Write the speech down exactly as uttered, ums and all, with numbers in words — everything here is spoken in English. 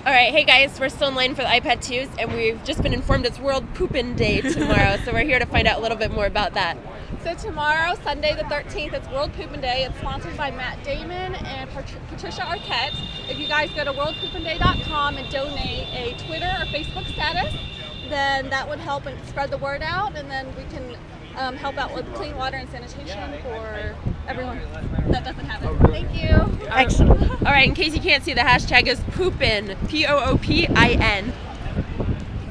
All right, hey guys, we're still in line for the iPad twos, and we've just been informed it's World Poopin' Day tomorrow, so we're here to find out a little bit more about that. So tomorrow, Sunday the thirteenth, it's World Poopin' Day. It's sponsored by Matt Damon and Pat- Patricia Arquette. If you guys go to world poopin day dot com and donate a Twitter or Facebook status, then that would help and spread the word out, and then we can um, help out with clean water and sanitation for everyone that doesn't have it. Thank you. Excellent. All right, in case you can't see, the hashtag is Poopin, P O O P I N.